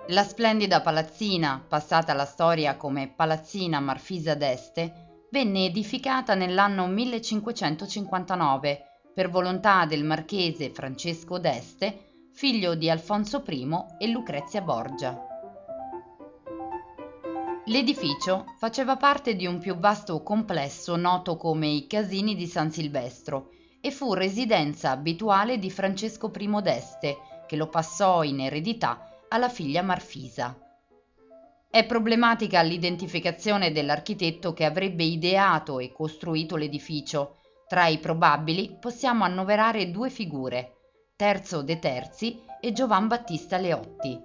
La splendida palazzina, passata alla storia come Palazzina Marfisa d'Este, venne edificata nell'anno 1559 per volontà del marchese Francesco d'Este, figlio di Alfonso I e Lucrezia Borgia. L'edificio faceva parte di un più vasto complesso noto come i Casini di San Silvestro e fu residenza abituale di Francesco I d'Este, che lo passò in eredità alla figlia Marfisa. È problematica l'identificazione dell'architetto che avrebbe ideato e costruito l'edificio. Tra i probabili possiamo annoverare due figure, Terzo de' Terzi e Giovan Battista Leotti.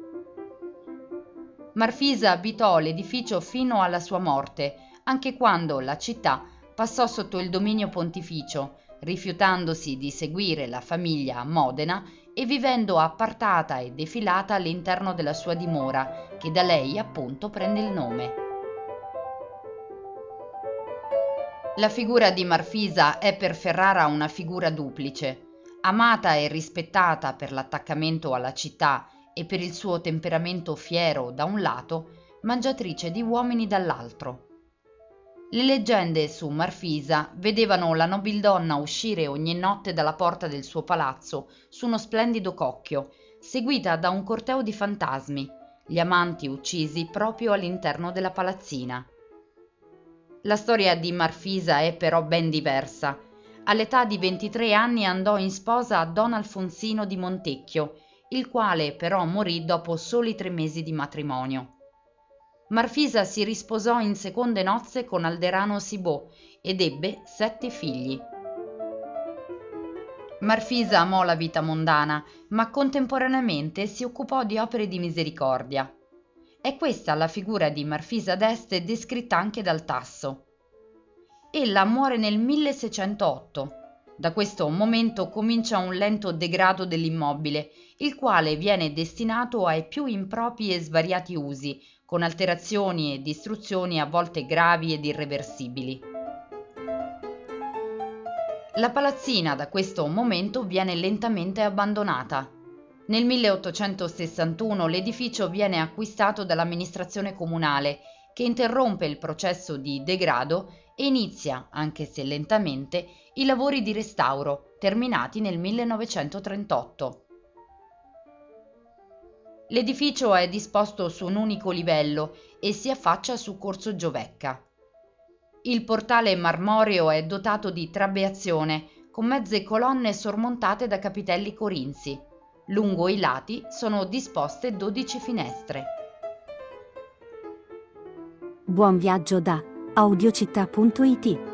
Marfisa abitò l'edificio fino alla sua morte, anche quando la città passò sotto il dominio pontificio, rifiutandosi di seguire la famiglia a Modena e vivendo appartata e defilata all'interno della sua dimora, che da lei appunto prende il nome. La figura di Marfisa è per Ferrara una figura duplice, amata e rispettata per l'attaccamento alla città e per il suo temperamento fiero da un lato, mangiatrice di uomini dall'altro. Le leggende su Marfisa vedevano la nobildonna uscire ogni notte dalla porta del suo palazzo su uno splendido cocchio, seguita da un corteo di fantasmi, gli amanti uccisi proprio all'interno della palazzina. La storia di Marfisa è però ben diversa. All'età di 23 anni andò in sposa a Don Alfonsino di Montecchio, il quale però morì dopo soli 3 mesi di matrimonio. Marfisa si risposò in seconde nozze con Alderano Sibò ed ebbe 7 figli. Marfisa amò la vita mondana, ma contemporaneamente si occupò di opere di misericordia. È questa la figura di Marfisa d'Este descritta anche dal Tasso. Ella muore nel 1608. Da questo momento comincia un lento degrado dell'immobile, il quale viene destinato ai più impropri e svariati usi, con alterazioni e distruzioni a volte gravi ed irreversibili. La palazzina da questo momento viene lentamente abbandonata. Nel 1861 l'edificio viene acquistato dall'amministrazione comunale, che interrompe il processo di degrado e inizia, anche se lentamente, i lavori di restauro, terminati nel 1938. L'edificio è disposto su un unico livello e si affaccia su Corso Giovecca. Il portale marmoreo è dotato di trabeazione, con mezze colonne sormontate da capitelli corinzi. Lungo i lati sono disposte 12 finestre. Buon viaggio da audiocittà.it